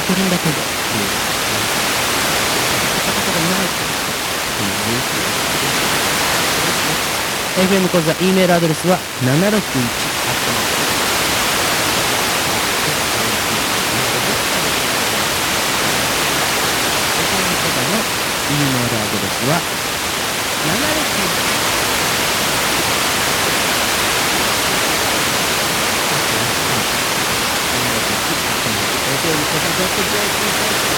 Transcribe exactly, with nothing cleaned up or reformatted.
てるんだけど、っていう、方がいないっていう、エフエム 講座 E メールアドレスはななろくいちアットマーク E メールアドレスはななろくいちエフエム 講座 .jp